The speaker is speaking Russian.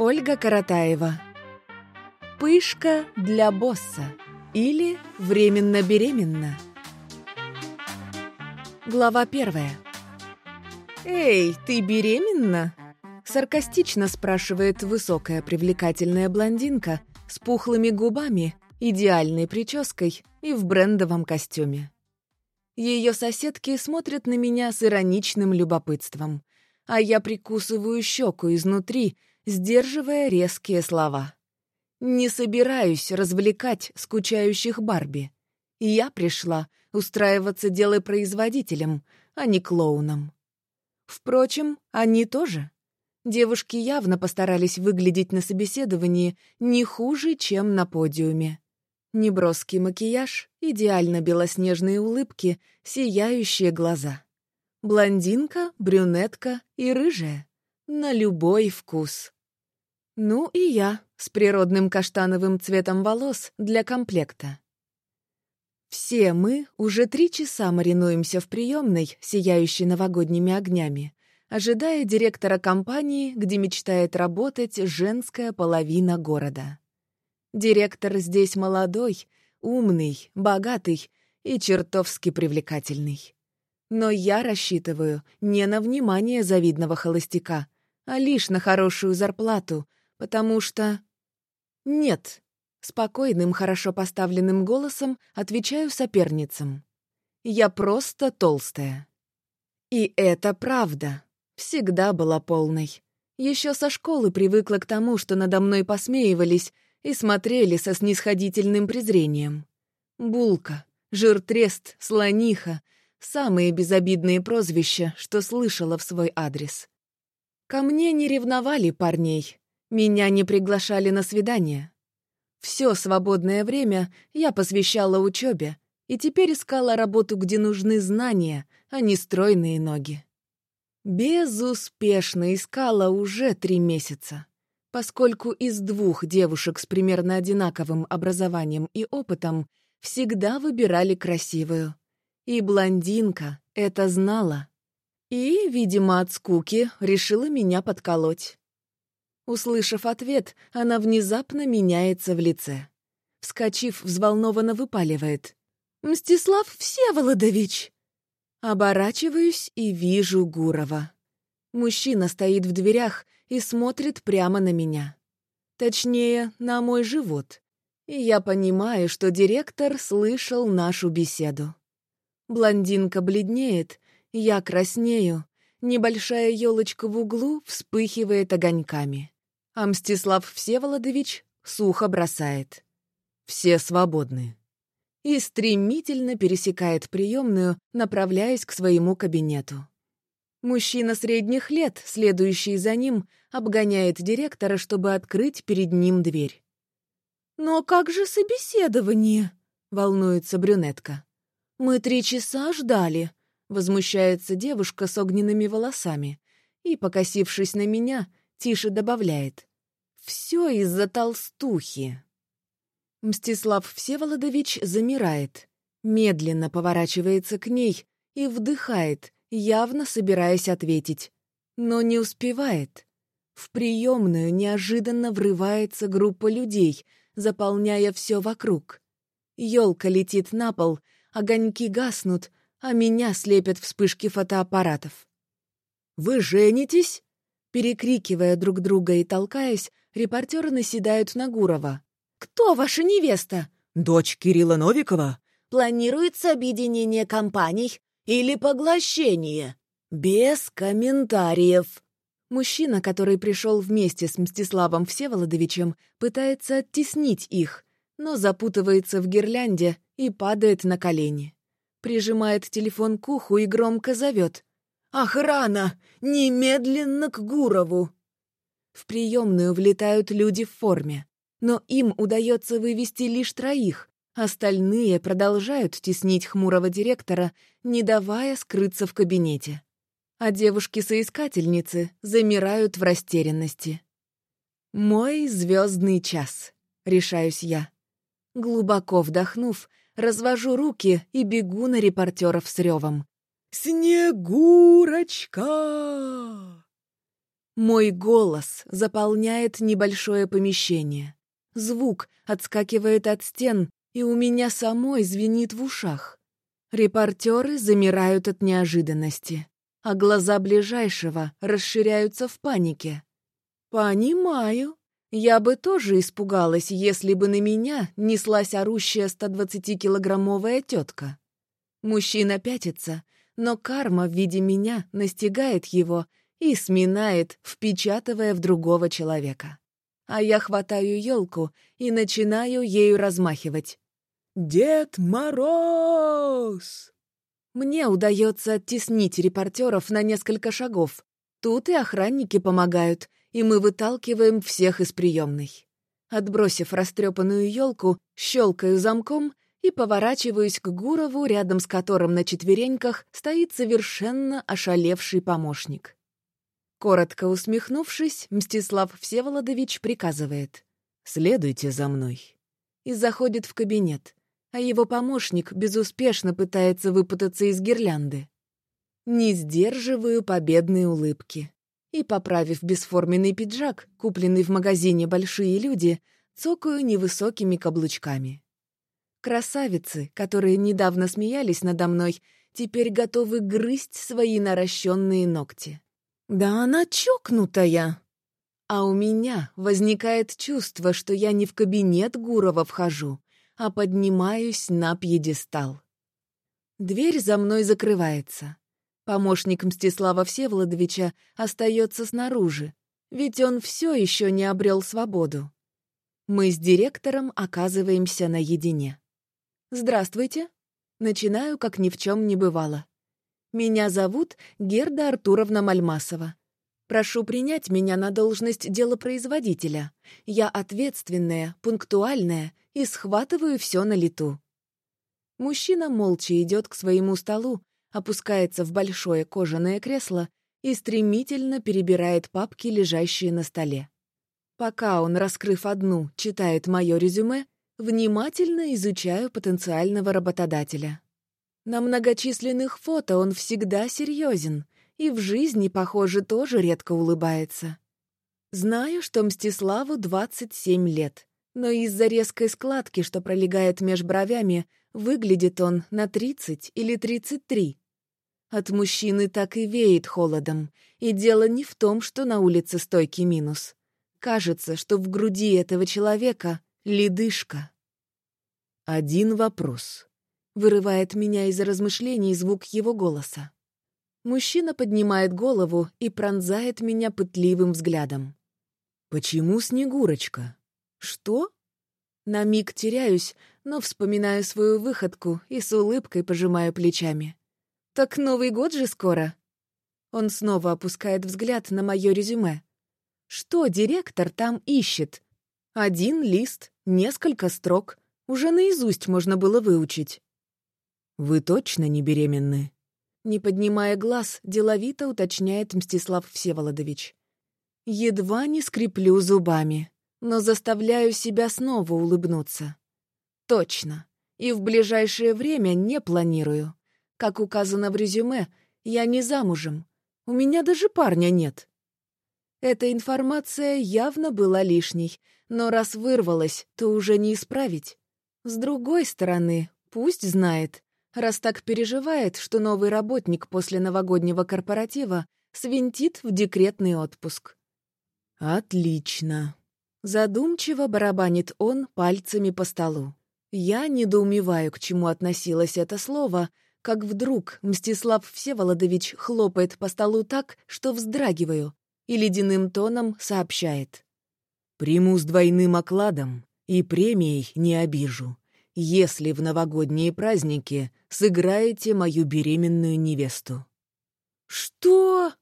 Ольга Каратаева. Пышка для босса или временно беременна. Глава 1. «Эй, ты беременна?» — саркастично спрашивает высокая привлекательная блондинка с пухлыми губами, идеальной прической и в брендовом костюме. Ее соседки смотрят на меня с ироничным любопытством, а я прикусываю щеку изнутри, сдерживая резкие слова. Не собираюсь развлекать скучающих Барби. Я пришла устраиваться делопроизводителем, а не клоуном. Впрочем, они тоже. Девушки явно постарались выглядеть на собеседовании не хуже, чем на подиуме. Неброский макияж, идеально белоснежные улыбки, сияющие глаза. Блондинка, брюнетка и рыжая. На любой вкус. Ну и я с природным каштановым цветом волос для комплекта. Все мы уже 3 часа маринуемся в приемной, сияющей новогодними огнями, ожидая директора компании, где мечтает работать женская половина города. Директор здесь молодой, умный, богатый и чертовски привлекательный. Но я рассчитываю не на внимание завидного холостяка, а лишь на хорошую зарплату, потому что... Нет, спокойным, хорошо поставленным голосом отвечаю соперницам. Я просто толстая. И это правда. Всегда была полной. Еще со школы привыкла к тому, что надо мной посмеивались и смотрели со снисходительным презрением. Булка, жиртрест, слониха — самые безобидные прозвища, что слышала в свой адрес. Ко мне не ревновали парней, меня не приглашали на свидания. Все свободное время я посвящала учебе и теперь искала работу, где нужны знания, а не стройные ноги. Безуспешно искала уже 3 месяца, поскольку из 2 девушек с примерно одинаковым образованием и опытом всегда выбирали красивую. И блондинка это знала. И, видимо, от скуки решила меня подколоть. Услышав ответ, она внезапно меняется в лице. Вскочив, взволнованно выпаливает: «Мстислав Всеволодович!» Оборачиваюсь и вижу Гурова. Мужчина стоит в дверях и смотрит прямо на меня. Точнее, на мой живот. И я понимаю, что директор слышал нашу беседу. Блондинка бледнеет, я краснею, небольшая елочка в углу вспыхивает огоньками. А Мстислав Всеволодович сухо бросает: «Все свободны». И стремительно пересекает приемную, направляясь к своему кабинету. Мужчина средних лет, следующий за ним, обгоняет директора, чтобы открыть перед ним дверь. «Но как же собеседование?» — волнуется брюнетка. «Мы 3 часа ждали», — возмущается девушка с огненными волосами и, покосившись на меня, тише добавляет: «Все из-за толстухи». Мстислав Всеволодович замирает, медленно поворачивается к ней и вдыхает, явно собираясь ответить, но не успевает. В приемную неожиданно врывается группа людей, заполняя все вокруг. Елка летит на пол, огоньки гаснут, а меня слепят вспышки фотоаппаратов. «Вы женитесь?» Перекрикивая друг друга и толкаясь, репортеры наседают на Гурова. «Кто ваша невеста?» «Дочь Кирилла Новикова?» «Планируется объединение компаний или поглощение?» «Без комментариев». Мужчина, который пришел вместе с Мстиславом Всеволодовичем, пытается оттеснить их, но запутывается в гирлянде и падает на колени. Прижимает телефон к уху и громко зовет: «Охрана! Немедленно к Гурову!» В приемную влетают люди в форме, но им удается вывести лишь 3, остальные продолжают теснить хмурого директора, не давая скрыться в кабинете. А девушки-соискательницы замирают в растерянности. «Мой звездный час», — решаюсь я. Глубоко вдохнув, развожу руки и бегу на репортеров с ревом: «Снегурочка!» Мой голос заполняет небольшое помещение. Звук отскакивает от стен, и у меня самой звенит в ушах. Репортеры замирают от неожиданности, а глаза ближайшего расширяются в панике. Понимаю. Я бы тоже испугалась, если бы на меня неслась орущая 120-килограммовая тетка. Мужчина пятится, но карма в виде меня настигает его и сминает, впечатывая в другого человека. А я хватаю елку и начинаю ею размахивать. «Дед Мороз!» Мне удается оттеснить репортеров на несколько шагов. Тут и охранники помогают, и мы выталкиваем всех из приемной. Отбросив растрепанную елку, щелкаю замком и поворачиваюсь к Гурову, рядом с которым на четвереньках стоит совершенно ошалевший помощник. Коротко усмехнувшись, Мстислав Всеволодович приказывает: «Следуйте за мной», и заходит в кабинет, а его помощник безуспешно пытается выпутаться из гирлянды. Не сдерживаю победной улыбки и, поправив бесформенный пиджак, купленный в магазине «Большие люди», цокаю невысокими каблучками. Красавицы, которые недавно смеялись надо мной, теперь готовы грызть свои наращенные ногти. Да она чокнутая! А у меня возникает чувство, что я не в кабинет Гурова вхожу, а поднимаюсь на пьедестал. Дверь за мной закрывается. Помощник Мстислава Всеволодовича остается снаружи, ведь он все еще не обрел свободу. Мы с директором оказываемся наедине. «Здравствуйте!» Начинаю, как ни в чем не бывало. «Меня зовут Герда Артуровна Мальмасова. Прошу принять меня на должность делопроизводителя. Я ответственная, пунктуальная и схватываю все на лету». Мужчина молча идет к своему столу, опускается в большое кожаное кресло и стремительно перебирает папки, лежащие на столе. Пока он, раскрыв одну, читает мое резюме, внимательно изучаю потенциального работодателя. На многочисленных фото он всегда серьезен и в жизни, похоже, тоже редко улыбается. Знаю, что Мстиславу 27 лет, но из-за резкой складки, что пролегает меж бровями, выглядит он на 30 или 33. От мужчины так и веет холодом, и дело не в том, что на улице стойкий минус. Кажется, что в груди этого человека ледышка. «Один вопрос», — вырывает меня из размышлений звук его голоса. Мужчина поднимает голову и пронзает меня пытливым взглядом. «Почему Снегурочка?» «Что?» На миг теряюсь, но вспоминаю свою выходку и с улыбкой пожимаю плечами. «Так Новый год же скоро!» Он снова опускает взгляд на мое резюме. Что директор там ищет? Один лист, несколько строк. Уже наизусть можно было выучить. «Вы точно не беременны?» Не поднимая глаз, деловито уточняет Мстислав Всеволодович. Едва не скреплю зубами, но заставляю себя снова улыбнуться. Точно. И в ближайшее время не планирую. Как указано в резюме, я не замужем. У меня даже парня нет. Эта информация явно была лишней, но раз вырвалась, то уже не исправить. С другой стороны, пусть знает, раз так переживает, что новый работник после новогоднего корпоратива свинтит в декретный отпуск. «Отлично!» Задумчиво барабанит он пальцами по столу. Я недоумеваю, к чему относилось это слово, как вдруг Мстислав Всеволодович хлопает по столу так, что вздрагиваю, и ледяным тоном сообщает. «Приму с двойным окладом и премией не обижу, если в новогодние праздники сыграете мою беременную невесту». «Что?»